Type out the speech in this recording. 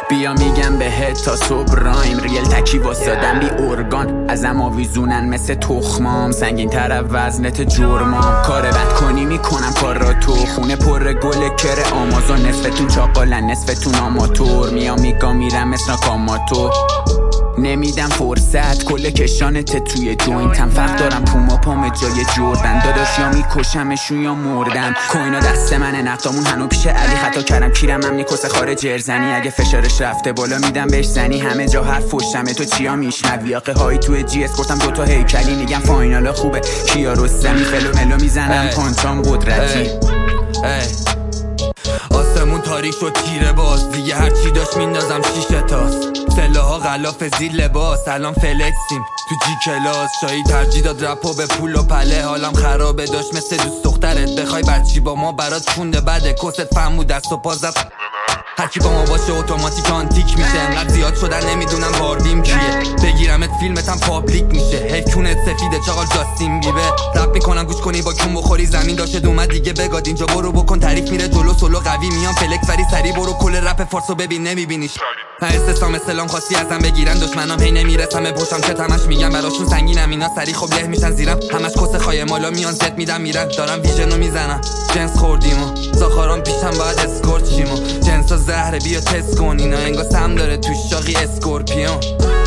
بیا میگم بهت تا صبح رایم ریل تکی واسادم بی ارگان ازم آویزونن مثل تخمام سنگین تر از وزنت جرمام کار بد کنی میکنم کار را تو خونه پر گل کر آمازون نصفتون چاقالن نصفتون آماتور میگا میرم مثل کاماتو نمیدم فرصت کل کشانت توی جوینتم فرق دارم پوما پام جای جردن داداش یا میکشمشون یا مردن کوینا دست منه نقدامون هنو پیش علی خطا کردم کیرم هم نیکوس خارج ارزنی اگه فشارش رفته بالا میدم بهش زنی همه جا حرف پشتمه تو چیا میشنوی آقه هایی توی جی اس گفتم دوتا هیکلی میگم فاینال خوبه کیا رستمی فلو ملو میزنم پانچام قدرتی آسمون تاریک شد تیره باز دیگه هرچی داشت میندازم 6 تاست سلاها غلاف زیر لباس الان فلکسیم تو جی کلاس شایی ترجیح داد رپو به پول و پله حالم خرابه داشت مثل دوست دخترت بخوای بچی با ما برات خونده بده کست فهم بود دست و پا زد هرکی با ما باشه اتوماتیک آنتیک میشه انقدر زیاد شدن نمیدونم باربیم کیه بگیرمت فیلمتم پابلیک میشه حیفونت سفیده چاقال جاستین بیبه رپ میکنم گوش کنی با کون بخوری زمین داشته دومد دیگه بگاد اینجا برو بکن تعریف میره جلو سولو قوی میام فلکس وری سری برو کل رپ فارسو ببین نمیبینیش استسلام سلام خواستی ازم بگیرن دشمنام هی نمیرسم پشتم چه تمش میگم براشون سنگینم اینا سری خب له میشن زیرم همش کس خای مالا میان زد میدم میرن دارم ویژنو میزنم جنس خوردیم و زاخارام پیشم باید اسکورت شیم و جنسا زهره بیا تست کن اینا انگار سم داره توش شاقی اسکورپیون